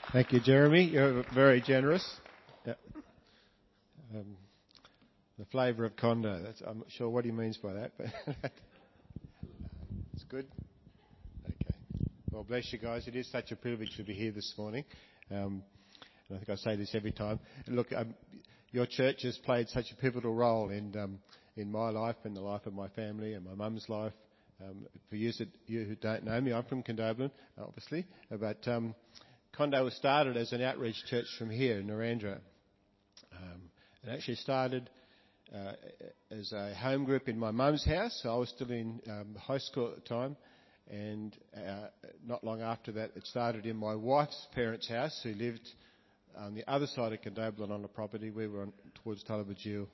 Thank you, Jeremy. You're very generous. Yeah. The flavour of condo. I'm not sure what he means by that, but it's good. Okay. Well, bless you guys. It is such a privilege to be here this morning. And I think I say this every time. Look, your church has played such a pivotal role in my life and the life of my family and my mum's life. For you who don't know me, I'm from Condobolin, obviously, but Condo was started as an outreach church from here in Narrandera. It actually started as a home group in my mum's house. So I was still in high school at the time, and not long after that it started in my wife's parents' house, who lived on the other side of Condobolin on a property. We were towards Tullabajil.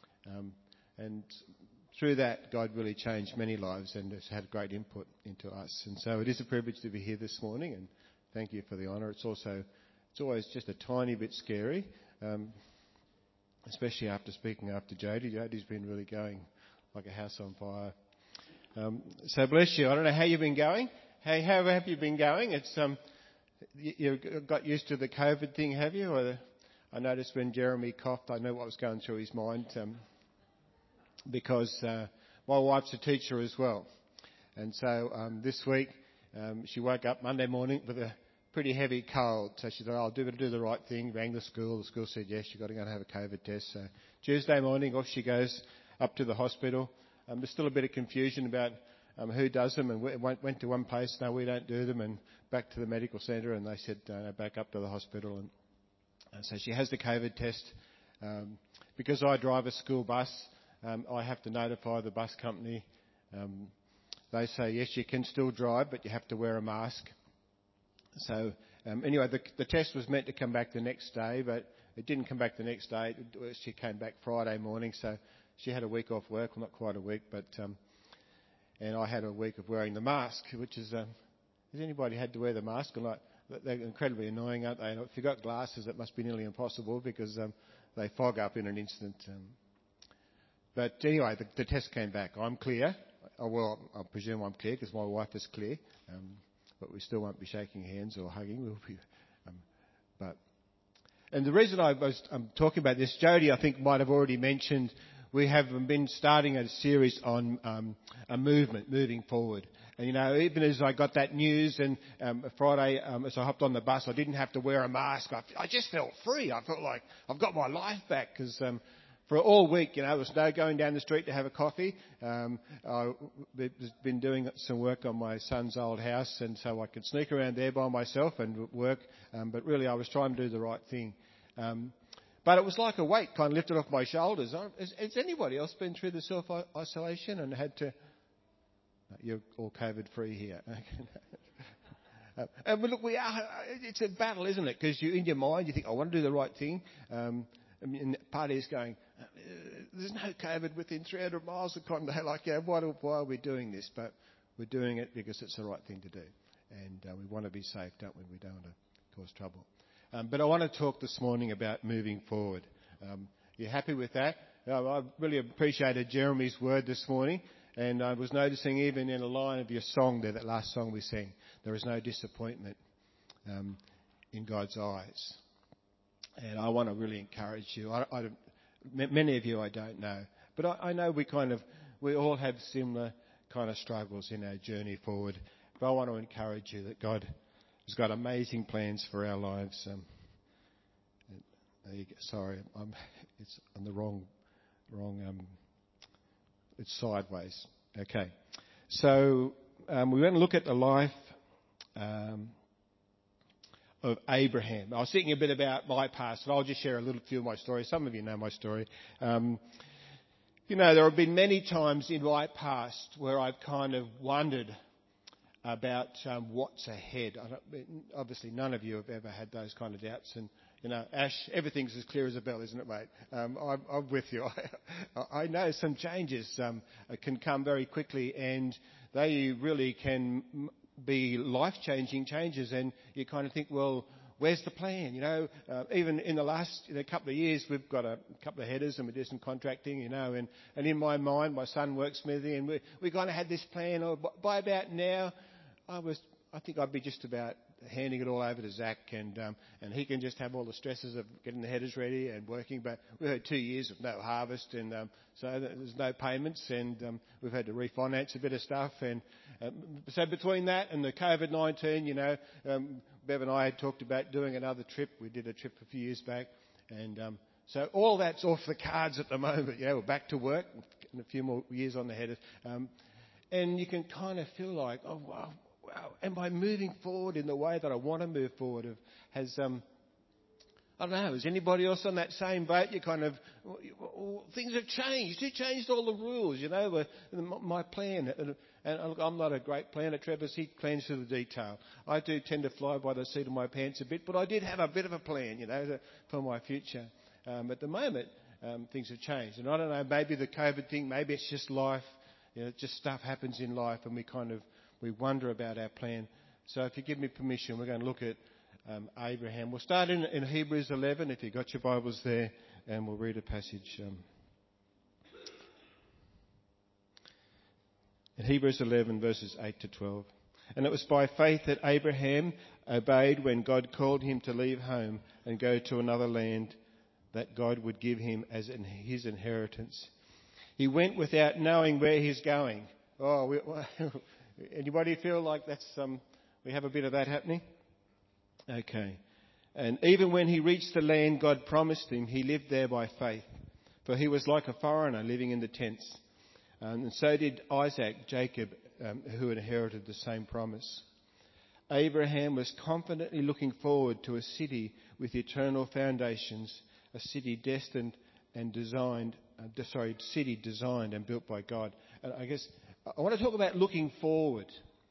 And through that, God really changed many lives and has had great input into us. And so it is a privilege to be here this morning, and thank you for the honour. It's always just a tiny bit scary, especially after speaking after Jody. Jody's been really going like a house on fire. So bless you. I don't know how you've been going. Hey, how have you been going? It's you got used to the COVID thing, have you? I noticed when Jeremy coughed, I knew what was going through his mind. Because my wife's a teacher as well. And so this week she woke up Monday morning with a pretty heavy cold. So she said, I'll do the right thing, rang the school. The school said, yes, you've got to go and have a COVID test. So Tuesday morning, off she goes up to the hospital. There's still a bit of confusion about who does them, and went to one place, no, we don't do them, and back to the medical centre, and they said, back up to the hospital. And so she has the COVID test. Because I drive a school bus, I have to notify the bus company. They say, yes, you can still drive, but you have to wear a mask. So anyway, the test was meant to come back the next day, but it didn't come back the next day. She came back Friday morning, so she had a week off work. Well, not quite a week, but and I had a week of wearing the mask, which is... has anybody had to wear the mask? They're incredibly annoying, aren't they? And if you've got glasses, it must be nearly impossible because they fog up in an instant. But anyway, the test came back. I'm clear. Well, I presume I'm clear because my wife is clear. But we still won't be shaking hands or hugging. We'll be, and the reason I'm talking about this, Jody, I think, might have already mentioned, we have been starting a series on a movement, moving forward. And, even as I got that news and Friday, as I hopped on the bus, I didn't have to wear a mask. I just felt free. I felt like I've got my life back because... for all week, there was no going down the street to have a coffee. I've been doing some work on my son's old house, and so I could sneak around there by myself and work. But really, I was trying to do the right thing. But it was like a weight kind of lifted off my shoulders. Has anybody else been through the self-isolation and had to... You're all COVID-free here. But look, it's a battle, isn't it? Because in your mind, you think, I want to do the right thing. And the party is going, there's no COVID within 300 miles of Condo. Why are we doing this? But we're doing it because it's the right thing to do. And we want to be safe, don't we? We don't want to cause trouble. But I want to talk this morning about moving forward. You happy with that? I really appreciated Jeremy's word this morning. And I was noticing even in a line of your song there, that last song we sang, there is no disappointment in God's eyes. And I want to really encourage you. Many of you I don't know, but I know we all have similar kind of struggles in our journey forward. But I want to encourage you that God has got amazing plans for our lives. Sorry, it's on the wrong. It's sideways. Okay, so we're going to look at the life. Of Abraham. I was thinking a bit about my past, and I'll just share a few of my stories. Some of you know my story. There have been many times in my past where I've kind of wondered about what's ahead. Obviously, none of you have ever had those kind of doubts. And, Ash, everything's as clear as a bell, isn't it, mate? I'm with you. I know some changes can come very quickly, and they really can be life-changing changes, and you kind of think, well, where's the plan? Even in the last couple of years, we've got a couple of headers and we do some contracting, and in my mind, my son works with me, and we kind of had this plan. By about now, I think I'd be just about handing it all over to Zach, and he can just have all the stresses of getting the headers ready and working. But we've had 2 years of no harvest, and so there's no payments, and we've had to refinance a bit of stuff. And so between that and the COVID-19, Bev and I had talked about doing another trip. We did a trip a few years back, and so all that's off the cards at the moment. We're back to work in a few more years on the headers. And you can kind of feel like, oh, wow, am I moving forward in the way that I want to move forward? I don't know, is anybody else on that same boat? You kind of, things have changed. He changed all the rules, my plan. And look, I'm not a great planner, Trevor's. He plans to the detail. I do tend to fly by the seat of my pants a bit, but I did have a bit of a plan, for my future. At the moment, things have changed. And I don't know, maybe the COVID thing, maybe it's just life. Just stuff happens in life, and we wonder about our plan. So if you give me permission, we're going to look at Abraham. We'll start in Hebrews 11, if you've got your Bibles there, and we'll read a passage. In Hebrews 11, verses 8 to 12. And it was by faith that Abraham obeyed when God called him to leave home and go to another land that God would give him as his inheritance. He went without knowing where he's going. Anybody feel like that's we have a bit of that happening? Okay. And even when he reached the land God promised him, he lived there by faith. For he was like a foreigner living in the tents. And so did Isaac, Jacob, who inherited the same promise. Abraham was confidently looking forward to a city with eternal foundations, a city destined and designed and built by God. And I guess I want to talk about looking forward.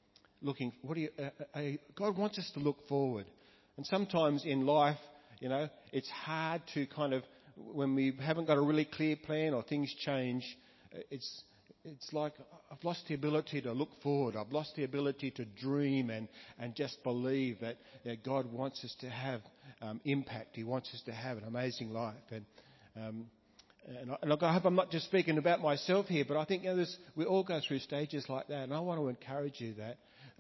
God wants us to look forward. And sometimes in life, it's hard to kind of, when we haven't got a really clear plan or things change, it's like I've lost the ability to look forward. I've lost the ability to dream and just believe that God wants us to have impact. He wants us to have an amazing life. And look, I hope I'm not just speaking about myself here, but I think we all go through stages like that. And I want to encourage you that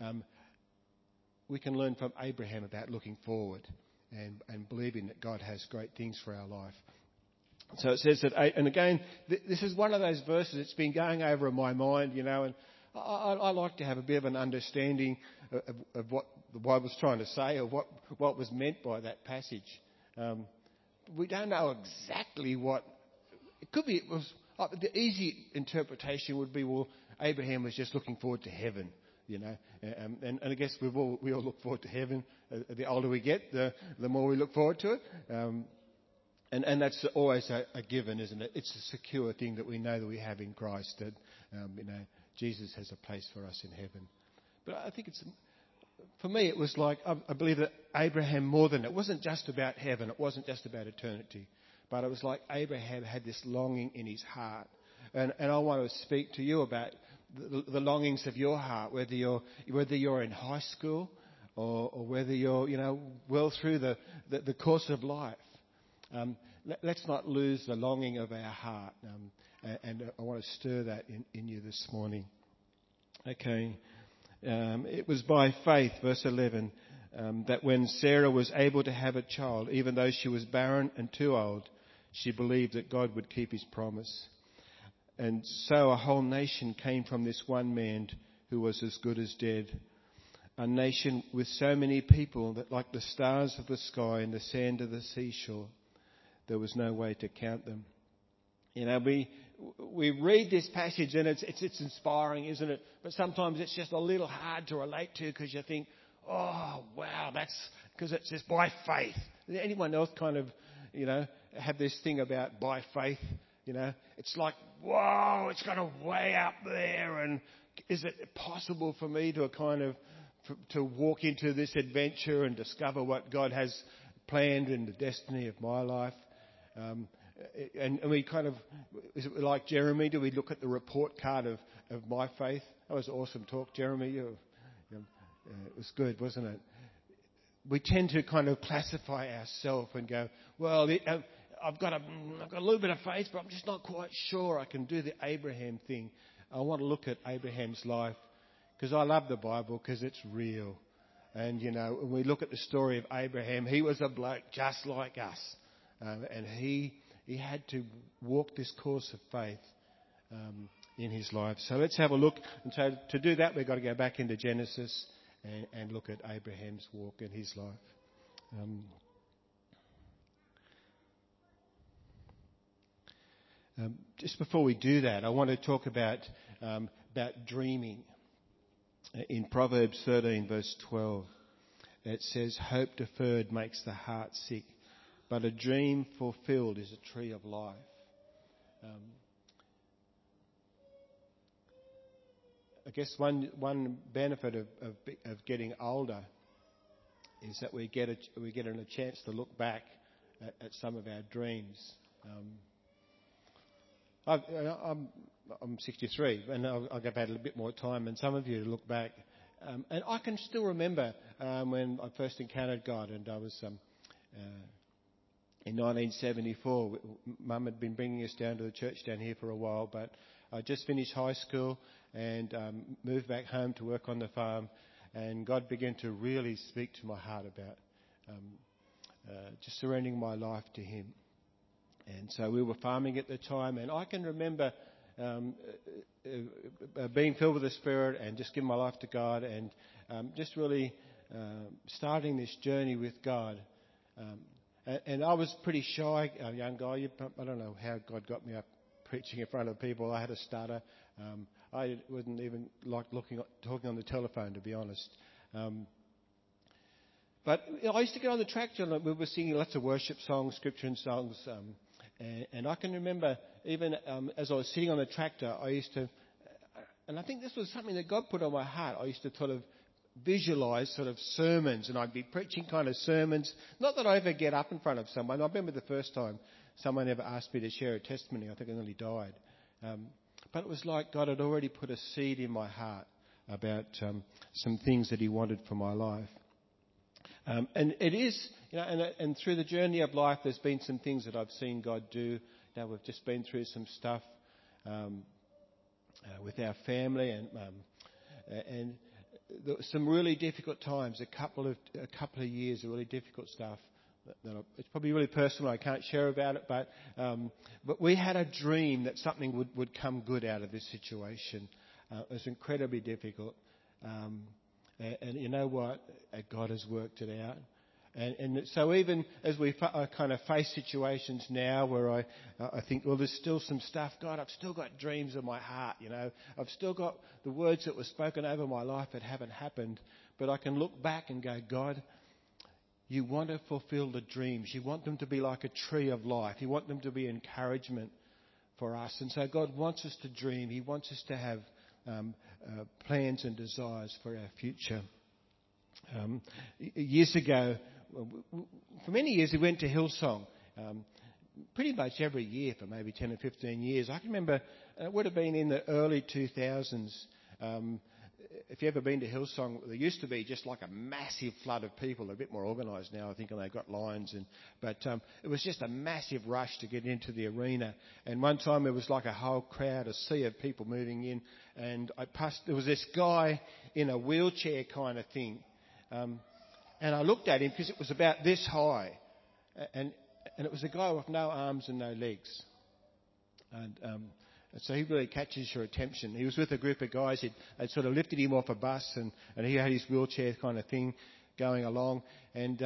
we can learn from Abraham about looking forward and believing that God has great things for our life. So it says that, and again, this is one of those verses that's been going over in my mind, and I like to have a bit of an understanding of what the Bible's trying to say or what was meant by that passage. We don't know exactly what. It could be, the easy interpretation would be, well, Abraham was just looking forward to heaven, and I guess we all look forward to heaven. The older we get, the more we look forward to it. And that's always a given, isn't it? It's a secure thing that we know that we have in Christ, that, Jesus has a place for us in heaven. But I think for me, it was like, I believe that Abraham more than, it wasn't just about heaven, it wasn't just about eternity, but it was like Abraham had this longing in his heart. And I want to speak to you about the longings of your heart, whether you're in high school or whether you're, well through the course of life. Let's not lose the longing of our heart. And I want to stir that in you this morning. Okay. It was by faith, verse 11, that when Sarah was able to have a child, even though she was barren and too old, she believed that God would keep his promise. And so a whole nation came from this one man who was as good as dead. A nation with so many people that, like the stars of the sky and the sand of the seashore, there was no way to count them. We read this passage and it's inspiring, isn't it? But sometimes it's just a little hard to relate to because you think, oh, wow, that's because it's just by faith. Does anyone else kind of, have this thing about by faith? It's like, whoa, it's kind of way up there. And is it possible for me to kind of to walk into this adventure and discover what God has planned in the destiny of my life? And we kind of, is it like Jeremy? Do we look at the report card of my faith? That was awesome talk, Jeremy. It was good, wasn't it? We tend to kind of classify ourselves and go, well, I've got a little bit of faith, but I'm just not quite sure I can do the Abraham thing. I want to look at Abraham's life because I love the Bible because it's real. And, when we look at the story of Abraham, he was a bloke just like us. And he had to walk this course of faith in his life. So let's have a look. And so to do that, we've got to go back into Genesis and look at Abraham's walk in his life. Just before we do that, I want to talk about dreaming. In Proverbs 13, verse 12, it says, "Hope deferred makes the heart sick, but a dream fulfilled is a tree of life." I guess one benefit of getting older is that we get a chance to look back at some of our dreams. I'm 63, and I've had a little bit more time than some of you to look back. And I can still remember when I first encountered God, and I was in 1974. Mum had been bringing us down to the church down here for a while, but I just finished high school and moved back home to work on the farm, and God began to really speak to my heart about just surrendering my life to Him. And so we were farming at the time, and I can remember being filled with the Spirit and just giving my life to God, and just really starting this journey with God. And I was pretty shy, a young guy. I don't know how God got me up preaching in front of people. I had a stutter. I wouldn't even like talking on the telephone, to be honest. But I used to get on the tractor, and we were singing lots of worship songs, scripture and songs. And I can remember even as I was sitting on the tractor, I used to, and I think this was something that God put on my heart, I used to sort of visualise sort of sermons, and I'd be preaching kind of sermons. Not that I ever get up in front of someone. I remember the first time someone ever asked me to share a testimony. I think I nearly died. But it was like God had already put a seed in my heart about some things that He wanted for my life. And it is, and through the journey of life, there's been some things that I've seen God do. Now we've just been through some stuff with our family, and there were some really difficult times. A couple of years of really difficult stuff. It's probably really personal. I can't share about it, but we had a dream that something would come good out of this situation. It was incredibly difficult. And you know what? God has worked it out. And so even as we kind of face situations now where I think, well, there's still some stuff. God, I've still got dreams in my heart, I've still got the words that were spoken over my life that haven't happened. But I can look back and go, God, You want to fulfill the dreams. You want them to be like a tree of life. You want them to be encouragement for us. And so God wants us to dream. He wants us to have plans and desires for our future. Years ago, for many years, we went to Hillsong. Pretty much every year for maybe 10 or 15 years. I can remember it would have been in the early 2000s. If you've ever been to Hillsong, there used to be just like a massive flood of people. They're a bit more organised now, I think, and they've got lines. But it was just a massive rush to get into the arena. And one time it was like a whole crowd, a sea of people moving in. And there was this guy in a wheelchair kind of thing. And I looked at him because it was about this high. And it was a guy with no arms and no legs. And so he really catches your attention. He was with a group of guys. They'd sort of lifted him off a bus, and he had his wheelchair kind of thing going along. And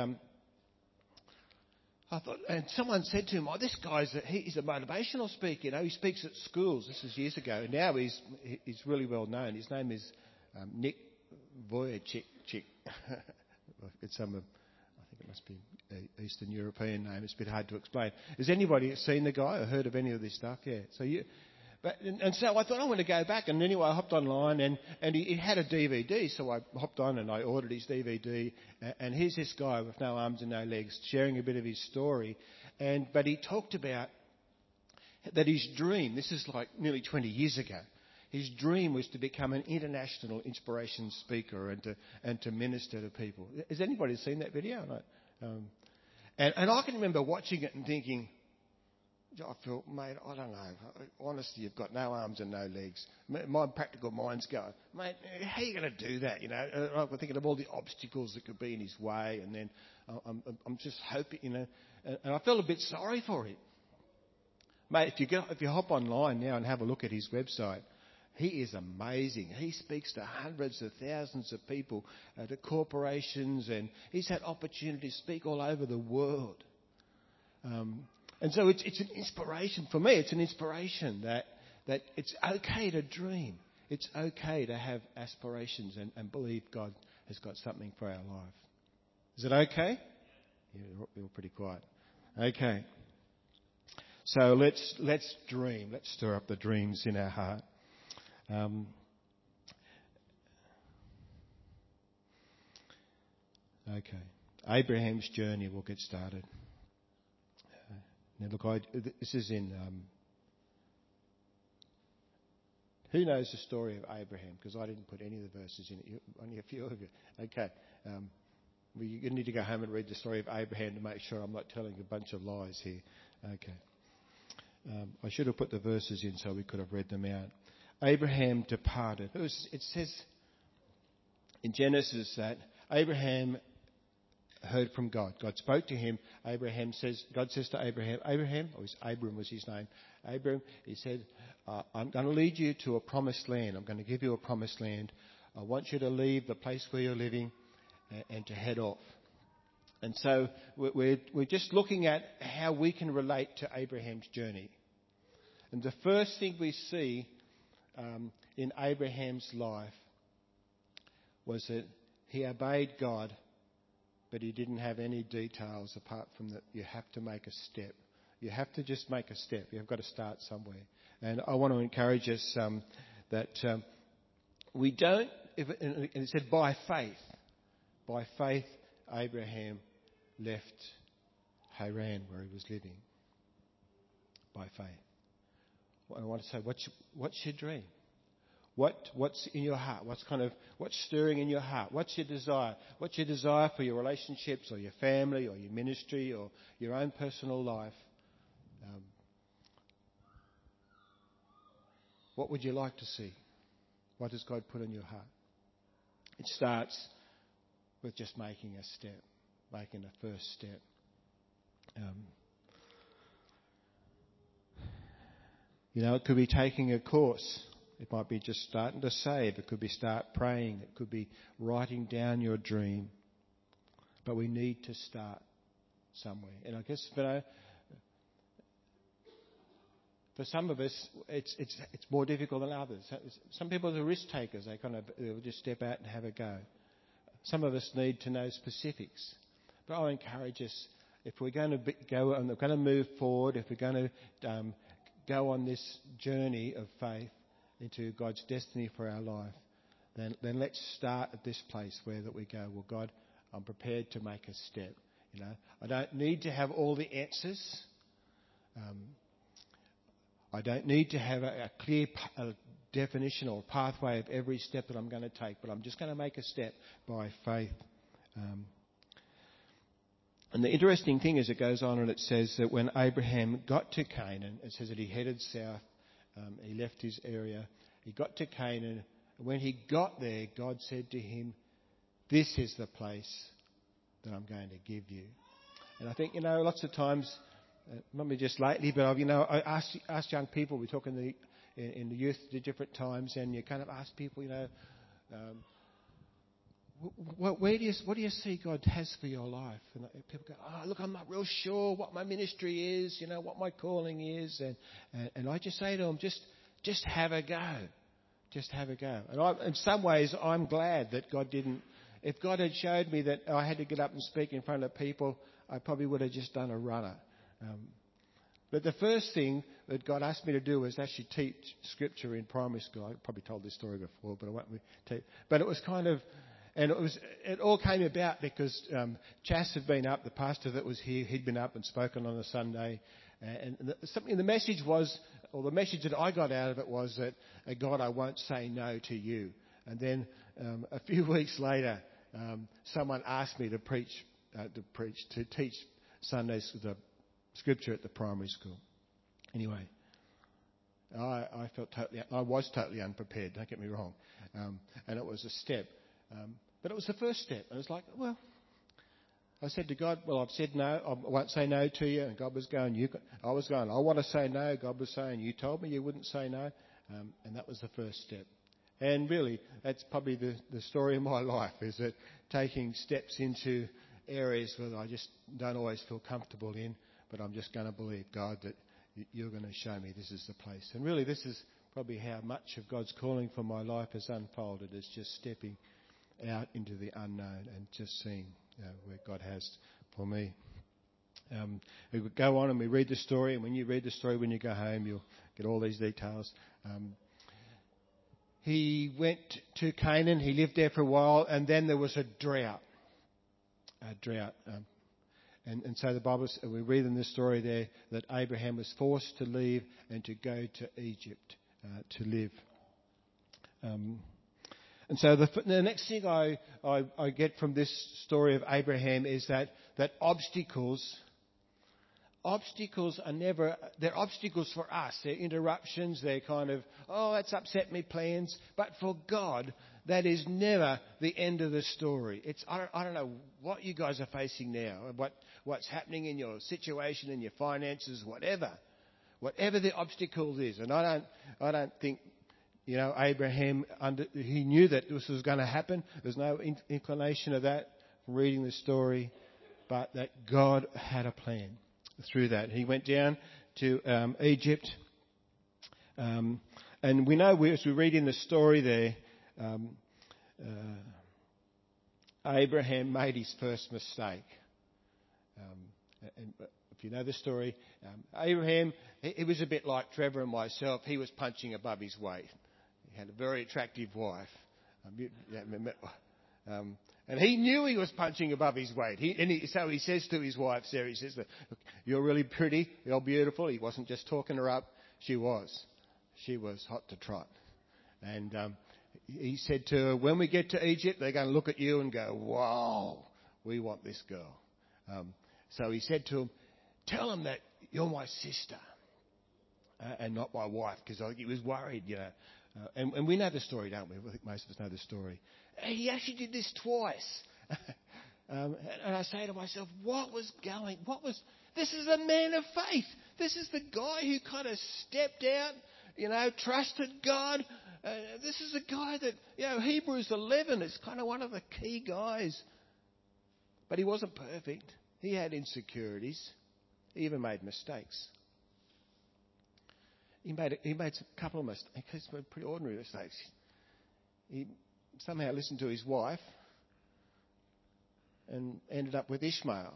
I thought, and someone said to him, "Oh, this guy's he's a motivational speaker. He speaks at schools." This is years ago. And now he's really well known. His name is Nick Vujicic. It's I think it must be an Eastern European name. It's a bit hard to explain. Has anybody seen the guy or heard of any of this stuff? Yeah. So so I thought I want to go back, and anyway I hopped online, and he had a DVD, so I hopped on and I ordered his DVD, and here's this guy with no arms and no legs sharing a bit of his story, but he talked about that his dream, this is like nearly 20 years ago, his dream was to become an international inspiration speaker and to minister to people. Has anybody seen that video? And I can remember watching it and thinking, I felt, mate, I don't know. Honestly, you've got no arms and no legs. My practical mind's going, mate, how are you going to do that? I'm thinking of all the obstacles that could be in his way, and then I'm just hoping, and I felt a bit sorry for him. Mate, if you hop online now and have a look at his website, he is amazing. He speaks to hundreds of thousands of people, to corporations, and he's had opportunity to speak all over the world. And so it's an inspiration for me. It's an inspiration that it's okay to dream. It's okay to have aspirations and believe God has got something for our life. Is it okay? Yeah, you're pretty quiet. Okay. So let's dream. Let's stir up the dreams in our heart. Okay. Abraham's journey. We'll get started. Now look, this is in... who knows the story of Abraham? Because I didn't put any of the verses in it. Only a few of you. Okay. You need to go home and read the story of Abraham to make sure I'm not telling a bunch of lies here. Okay. I should have put the verses in so we could have read them out. Abraham departed. It says in Genesis that Abraham heard from God. God spoke to him. God says to Abraham, or Abram was his name. Abram, he said, I'm going to lead you to a promised land. I'm going to give you a promised land. I want you to leave the place where you're living and to head off. And so we're just looking at how we can relate to Abraham's journey. And the first thing we see in Abraham's life was that he obeyed God, but he didn't have any details apart from that you have to make a step. You have to just make a step. You've got to start somewhere. And I want to encourage us that we don't... and it said by faith. By faith, Abraham left Haran, where he was living. By faith. I want to say, what's your dream? What's in your heart? What's stirring in your heart? What's your desire? What's your desire for your relationships or your family or your ministry or your own personal life? What would you like to see? What has God put in your heart? It starts with just making a step, making a first step. It could be taking a course. It might be just starting to save. It could be start praying. It could be writing down your dream. But we need to start somewhere. And I guess, for some of us, it's more difficult than others. Some people are risk takers. They'll just step out and have a go. Some of us need to know specifics. But I encourage us, if we're going to go and we're going to move forward, if we're going to go on this journey of faith into God's destiny for our life, then let's start at this place where that we go, well, God, I'm prepared to make a step. I don't need to have all the answers. I don't need to have a clear definition or pathway of every step that I'm going to take, but I'm just going to make a step by faith. And the interesting thing is it goes on and it says that when Abraham got to Canaan, it says that he headed south, he left his area, he got to Canaan, and when he got there, God said to him, this is the place that I'm going to give you. And I think, lots of times, maybe just lately, but I asked young people, we talk in the youth at different times, and you kind of ask people, what do you see God has for your life? And people go, look, I'm not real sure what my ministry is, what my calling is, and I just say to them, just have a go, just have a go. And in some ways, I'm glad that God didn't. If God had showed me that I had to get up and speak in front of people, I probably would have just done a runner. But the first thing that God asked me to do was actually teach Scripture in primary school. I probably told this story before, but I won't tell you. But it was kind of, and it all came about because Chas had been up, the pastor that was here, he'd been up and spoken on a Sunday, and the message was, or the message that I got out of it was that, God, I won't say no to you. And then a few weeks later, someone asked me to teach Sundays the Scripture at the primary school. Anyway, I was totally unprepared, don't get me wrong. And it was a step. But it was the first step. And it was like, well, I said to God, well, I've said no. I won't say no to you. And God was going, I was going, I want to say no. God was saying, you told me you wouldn't say no. And that was the first step. And really, that's probably the story of my life, is that taking steps into areas that I just don't always feel comfortable in, but I'm just going to believe, God, that you're going to show me this is the place. And really, this is probably how much of God's calling for my life has unfolded, is just stepping out into the unknown and just seeing where God has for me. We would go on and we read the story, and when you read the story, when you go home, you'll get all these details. He went to Canaan, he lived there for a while, and then there was a drought. And so the Bible, we read in this story there that Abraham was forced to leave and to go to Egypt to live. And so the next thing I get from this story of Abraham is that obstacles are never, they're obstacles for us. They're interruptions. They're kind of, that's upset me plans. But for God, that is never the end of the story. I don't know what you guys are facing now, what's happening in your situation, in your finances, whatever the obstacle is. And I don't think, Abraham, he knew that this was going to happen. There's no inclination of that from reading the story, but that God had a plan through that. He went down to Egypt, and we know, as we read in the story there, Abraham made his first mistake. And if you know the story, Abraham, he was a bit like Trevor and myself. He was punching above his weight. He had a very attractive wife. And he knew he was punching above his weight. So he says to his wife, Sarah, he says, look, you're really pretty, you're beautiful. He wasn't just talking her up. She was hot to trot. And he said to her, when we get to Egypt, they're going to look at you and go, wow, we want this girl. So he said to him, tell him that you're my sister and not my wife, because he was worried, And we know the story, don't we? I think most of us know the story. He actually did this twice. And I say to myself, this is a man of faith. This is the guy who kind of stepped out, trusted God. This is a guy that, Hebrews 11 is kind of one of the key guys. But he wasn't perfect. He had insecurities. He even made mistakes. He made a couple of mistakes, pretty ordinary mistakes. He somehow listened to his wife and ended up with Ishmael.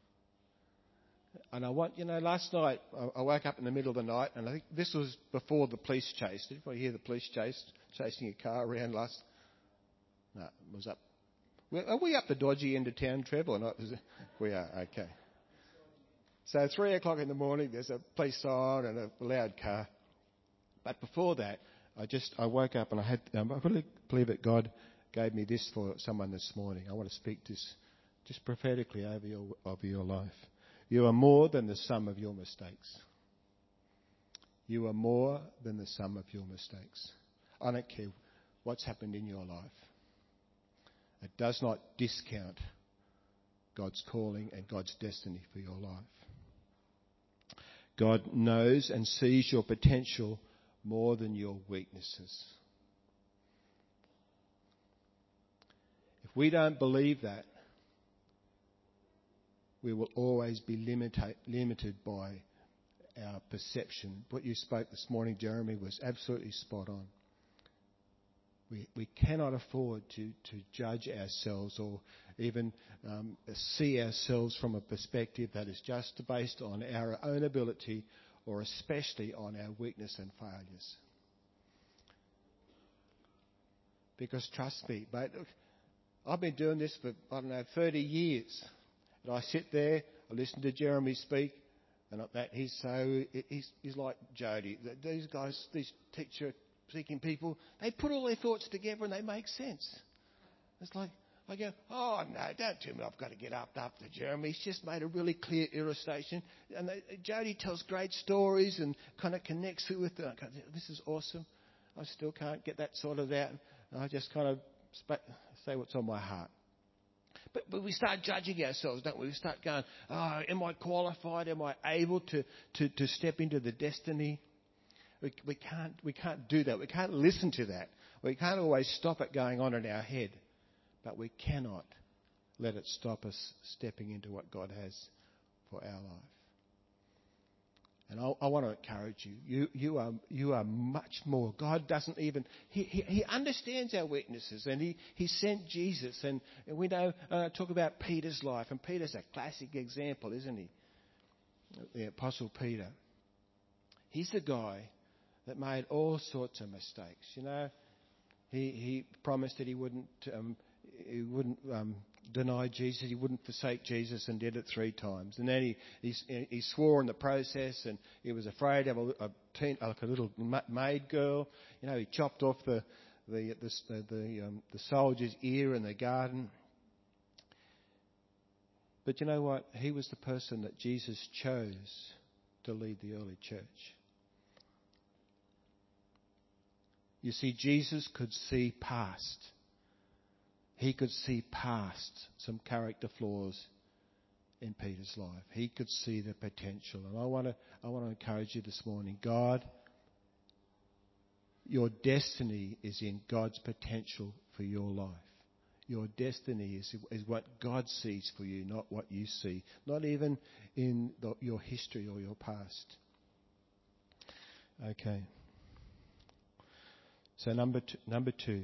And last night I woke up in the middle of the night, and I think this was before the police chase. Did anybody hear the police chasing a car around last? No, it was up. Are we up the dodgy end of town, Trevor, or not? We are, okay. So 3 o'clock in the morning, there's a police siren and a loud car. But before that, I woke up and I really believe that God gave me this for someone this morning. I want to speak this just prophetically over your life. You are more than the sum of your mistakes. You are more than the sum of your mistakes. I don't care what's happened in your life. It does not discount God's calling and God's destiny for your life. God knows and sees your potential more than your weaknesses. If we don't believe that, we will always be limited by our perception. What you spoke this morning, Jeremy, was absolutely spot on. We cannot afford to judge ourselves or even see ourselves from a perspective that is just based on our own ability or especially on our weakness and failures. Because trust me, mate, I've been doing this for, 30 years. And I sit there, I listen to Jeremy speak, and he's like Jody. These guys, these teacher-seeking people, they put all their thoughts together and they make sense. It's like, I go, oh, no, don't tell me I've got to get up to Jeremy. He's just made a really clear illustration. And Jody tells great stories and kind of connects it with it. I go, this is awesome. I still can't get that sorted out. And I just kind of say what's on my heart. But we start judging ourselves, don't we? We start going, oh, am I qualified? Am I able to step into the destiny? We can't do that. We can't listen to that. We can't always stop it going on in our head. But we cannot let it stop us stepping into what God has for our life. And I want to encourage you. You are much more. God doesn't even... He understands our weaknesses, and He sent Jesus. And we know, talk about Peter's life. And Peter's a classic example, isn't he? The Apostle Peter. He's the guy that made all sorts of mistakes. You know, he promised that he wouldn't deny Jesus. He wouldn't forsake Jesus, and did it 3 times. And then he swore in the process, and he was afraid of like a little maid girl. You know, he chopped off the soldier's ear in the garden. But you know what? He was the person that Jesus chose to lead the early church. You see, Jesus could see past. He could see past some character flaws in Peter's life. He could see the potential. And I want to encourage you this morning. God, your destiny is in God's potential for your life. Your destiny is what God sees for you, not what you see. Not even in your history or your past. Okay. So number two.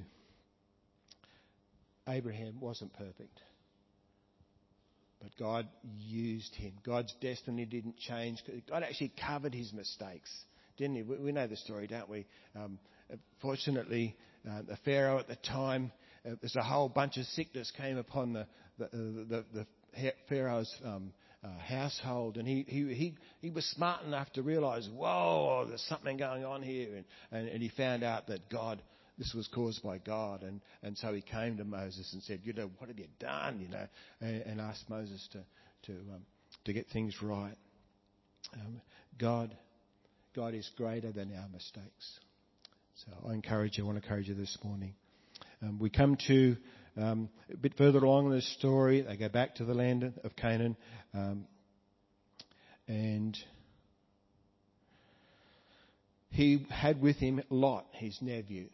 Abraham wasn't perfect, but God used him. God's destiny didn't change. God actually covered his mistakes, didn't he? We know the story, don't we? Fortunately, the Pharaoh at the time, there's a whole bunch of sickness came upon the Pharaoh's household, and he was smart enough to realise, whoa, there's something going on here, and he found out that this was caused by God, and so he came to Moses and said, what have you done, and asked Moses to get things right. God is greater than our mistakes. So I want to encourage you this morning. We come to a bit further along in this story. They go back to the land of Canaan, and he had with him Lot, his nephew.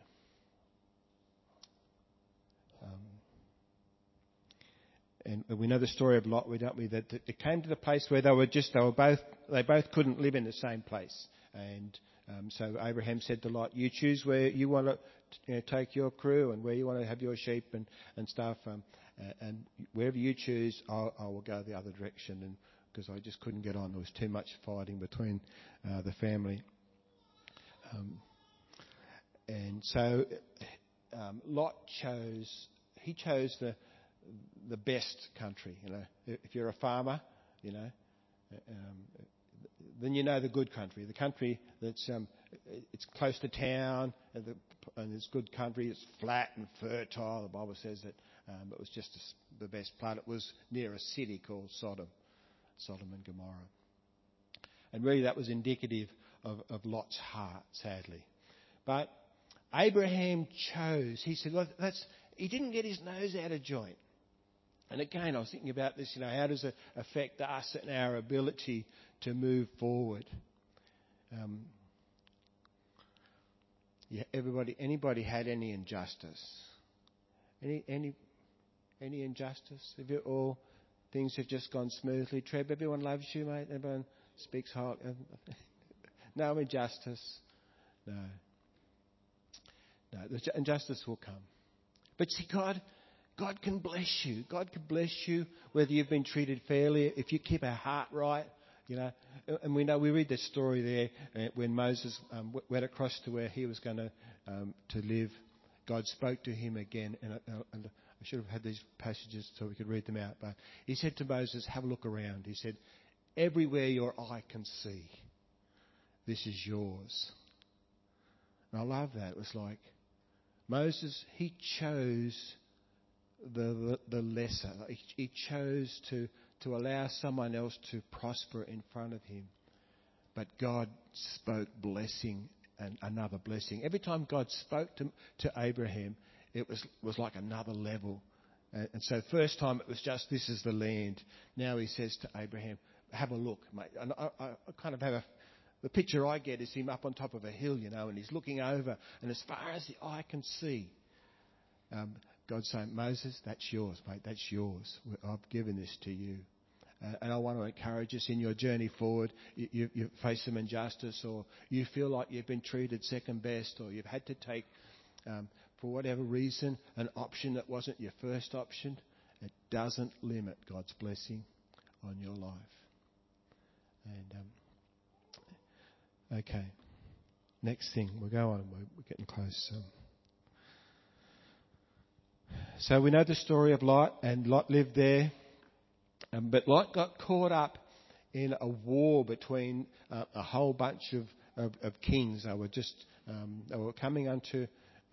And we know the story of Lot, don't we? That it came to the place where they both couldn't live in the same place. And so Abraham said to Lot, "You choose where you want to take your crew and where you want to have your sheep and stuff. And wherever you choose, I will go the other direction." And because I just couldn't get on, there was too much fighting between the family. And so Lot chose the best country. If you're a farmer, then you know the good country. The country that's it's close to town, and it's good country. It's flat and fertile. The Bible says that it was just the best part. It was near a city called Sodom and Gomorrah. And really that was indicative of Lot's heart, sadly. But Abraham chose. He said, he didn't get his nose out of joint. And again, I was thinking about this, how does it affect us and our ability to move forward? Anybody had any injustice? Any injustice? Have you all things have just gone smoothly? Treb, everyone loves you, mate. Everyone speaks hard. No injustice. No. The injustice will come. But see, God can bless you. God can bless you whether you've been treated fairly, if you keep our heart right, And we read this story there when Moses went across to where he was going to live. God spoke to him again, and I should have had these passages so we could read them out. But he said to Moses, "Have a look around." He said, "Everywhere your eye can see, this is yours." And I love that. It was like Moses, he chose the lesser. He chose to allow someone else to prosper in front of him. But God spoke blessing and another blessing. Every time God spoke to Abraham, it was like another level. And so first time it was just, this is the land. Now he says to Abraham, have a look, mate. And I kind of have the picture I get is him up on top of a hill, and he's looking over. And as far as the eye can see, God's saying, Moses, that's yours, mate. That's yours. I've given this to you. And I want to encourage us in your journey forward. You face some injustice, or you feel like you've been treated second best, or you've had to take, for whatever reason, an option that wasn't your first option. It doesn't limit God's blessing on your life. And okay, next thing, we'll go on. We're getting close. So we know the story of Lot, and Lot lived there. But Lot got caught up in a war between a whole bunch of kings. They were coming under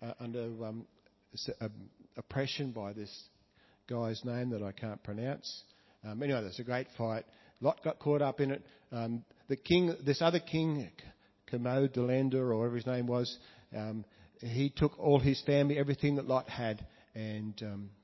oppression by this guy's name that I can't pronounce. Anyway, there's a great fight. Lot got caught up in it. This other king, Camodelander, or whatever his name was, he took all his family, everything that Lot had, and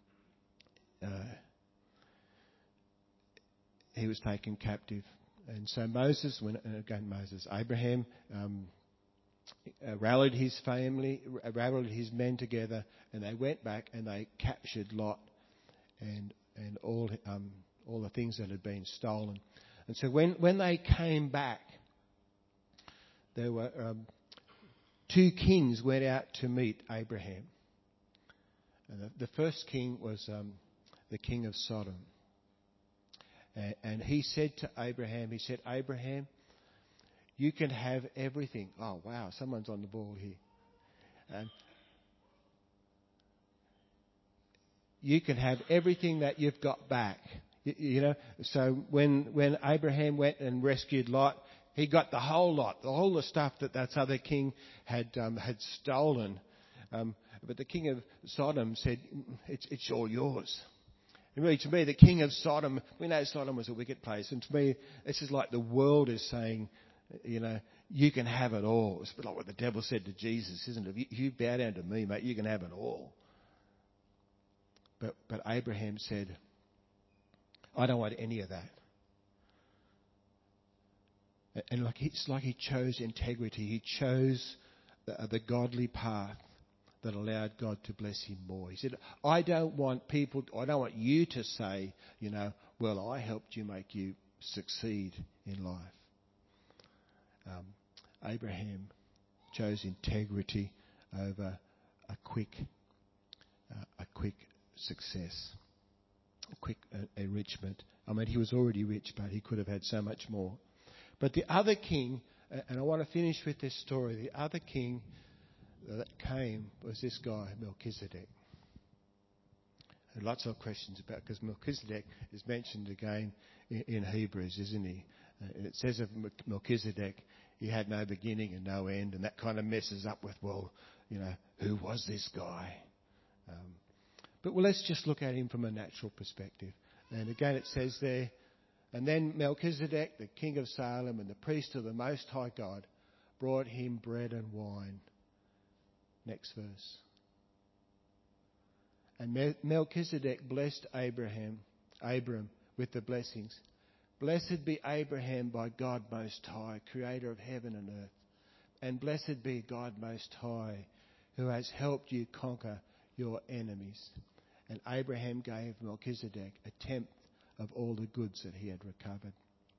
he was taken captive. And so Abraham rallied his family, rallied his men together, and they went back and they captured Lot and all the things that had been stolen. And so when they came back, there were two kings went out to meet Abraham. And the first king was the king of Sodom. And he said to Abraham, Abraham, you can have everything. Oh, wow, someone's on the ball here. You can have everything that you've got back. So when Abraham went and rescued Lot, he got the whole lot, all the stuff that other king had stolen. But the king of Sodom said, it's all yours. And really, to me, the king of Sodom, we know Sodom was a wicked place. And to me, this is like the world is saying, you can have it all. It's a bit like what the devil said to Jesus, isn't it? If you bow down to me, mate, you can have it all. But Abraham said, I don't want any of that. And it's like he chose integrity. He chose the godly path that allowed God to bless him more. He said, I don't want you to say, well, I helped you make you succeed in life. Abraham chose integrity over a quick success, a quick enrichment. I mean, he was already rich, but he could have had so much more. But the other king, and I want to finish with this story, the other king that came was this guy, Melchizedek. And lots of questions about, because Melchizedek is mentioned again in Hebrews, isn't he? And it says of Melchizedek, he had no beginning and no end, and that kind of messes up with, who was this guy? But let's just look at him from a natural perspective. And again, it says there, and then Melchizedek, the king of Salem and the priest of the Most High God, brought him bread and wine. Next verse. And Melchizedek blessed Abram with the blessings. Blessed be Abraham by God Most High, creator of heaven and earth. And blessed be God Most High, who has helped you conquer your enemies. And Abraham gave Melchizedek a tenth of all the goods that he had recovered.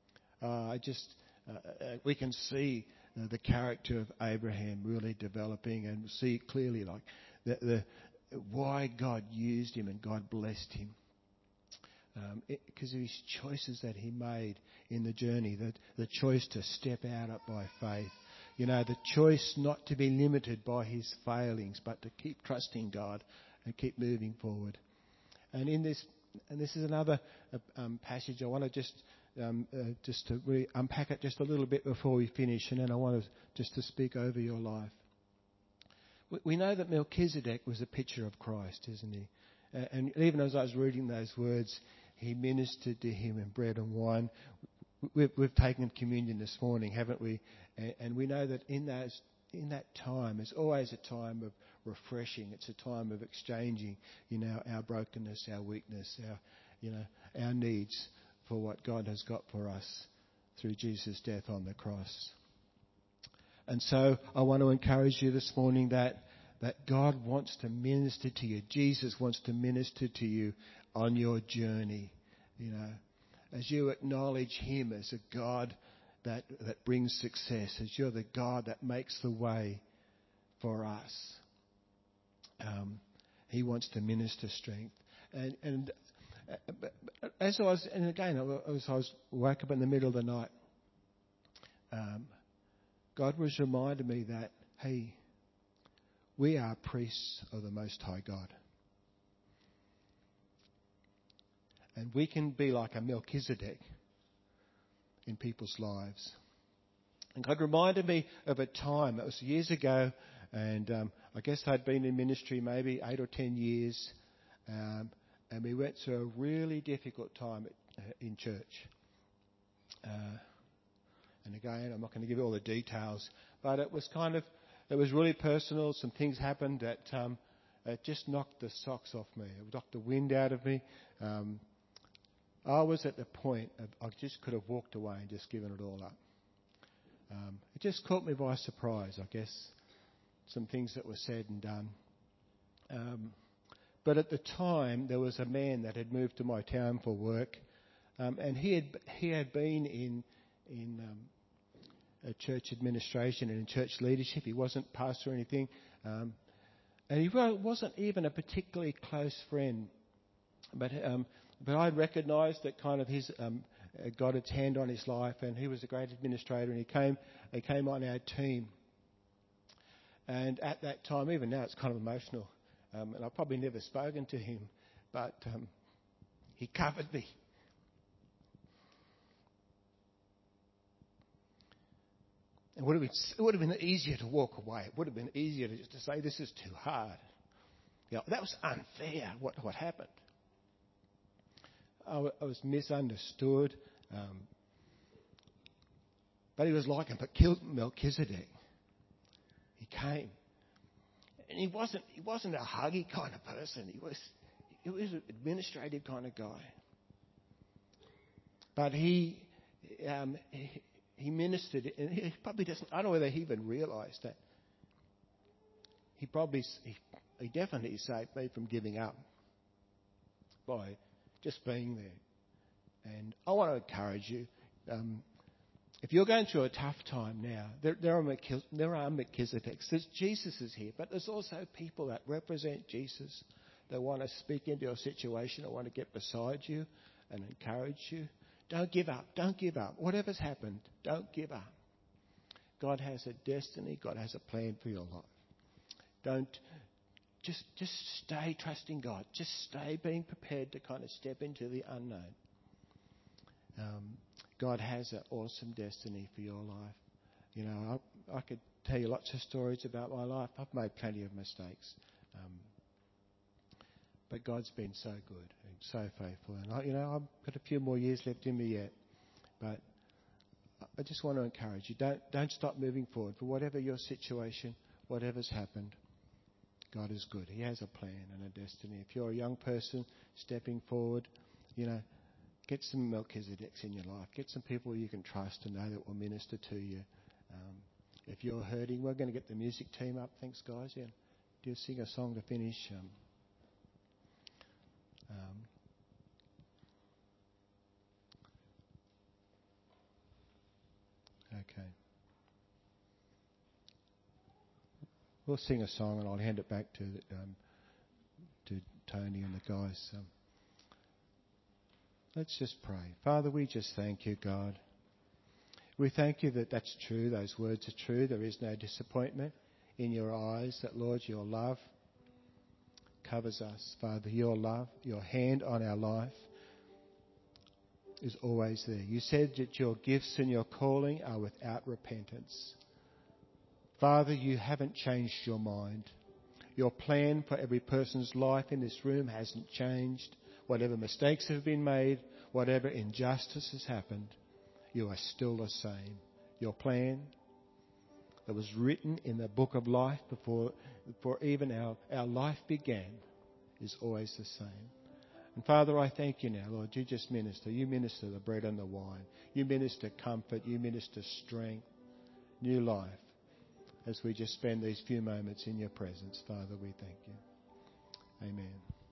We can see the character of Abraham really developing, and see clearly why God used him and God blessed him. Because of his choices that he made in the journey, the choice to step out by faith. The choice not to be limited by his failings, but to keep trusting God and keep moving forward. And this is another passage I want to just to really unpack it just a little bit before we finish, and then I want to speak over your life. We know that Melchizedek was a picture of Christ, isn't he? And even as I was reading those words, he ministered to him in bread and wine. We've taken communion this morning, haven't we? And we know that in that time, it's always a time of refreshing. It's a time of exchanging, our brokenness, our weakness, our needs for what God has got for us through Jesus' death on the cross. And so I want to encourage you this morning that God wants to minister to you. Jesus wants to minister to you on your journey, as you acknowledge him as a God that brings success, as you're the God that makes the way for us. He wants to minister strength. And as I was woke up in the middle of the night, God was reminding me that, hey, we are priests of the Most High God. And we can be like a Melchizedek in people's lives. And God reminded me of a time, it was years ago, and I guess I'd been in ministry maybe 8 or 10 years, and we went through a really difficult time in church. And again, I'm not going to give you all the details, but it was really personal. Some things happened that it just knocked the socks off me. It knocked the wind out of me. I was at the point of I just could have walked away and just given it all up. It just caught me by surprise, I guess, some things that were said and done. But at the time, there was a man that had moved to my town for work, and he had been in a church administration and in church leadership. He wasn't pastor or anything, and he wasn't even a particularly close friend. But I recognised that kind of his got its hand on his life, and he was a great administrator, and he came on our team. And at that time, even now, it's kind of emotional, and I've probably never spoken to him, but he covered me. It would have been easier to walk away. It would have been easier to just to say, this is too hard. That was unfair, what happened. I was misunderstood. But he was like a Melchizedek. He came. And he wasn't a huggy kind of person. He was an administrative kind of guy. But he ministered, and he probably doesn't. I don't know whether he even realised that. He definitely saved me from giving up by just being there. And I want to encourage you. If you're going through a tough time now, there are Melchizedeks. Jesus is here, but there's also people that represent Jesus that want to speak into your situation, that want to get beside you and encourage you. Don't give up. Don't give up. Whatever's happened, don't give up. God has a destiny. God has a plan for your life. Don't just stay trusting God. Just stay being prepared to kind of step into the unknown. God has an awesome destiny for your life. I could tell you lots of stories about my life. I've made plenty of mistakes. But God's been so good and so faithful. And I've got a few more years left in me yet. But I just want to encourage you. Don't stop moving forward. For whatever your situation, whatever's happened, God is good. He has a plan and a destiny. If you're a young person stepping forward, get some Melchizedeks in your life. Get some people you can trust and know that will minister to you. If you're hurting, we're going to get the music team up. Thanks, guys. Yeah, do sing a song to finish. Okay. We'll sing a song and I'll hand it back to Tony and the guys. Let's just pray. Father, we just thank you, God. We thank you that that's true. Those words are true. There is no disappointment in your eyes. That, Lord, your love covers us. Father, your love, your hand on our life is always there. You said that your gifts and your calling are without repentance. Father, you haven't changed your mind. Your plan for every person's life in this room hasn't changed. Whatever mistakes have been made, whatever injustice has happened, you are still the same. Your plan that was written in the book of life before even our life began is always the same. And Father, I thank you now, Lord. You just minister. You minister the bread and the wine. You minister comfort. You minister strength, new life, as we just spend these few moments in your presence. Father, we thank you. Amen.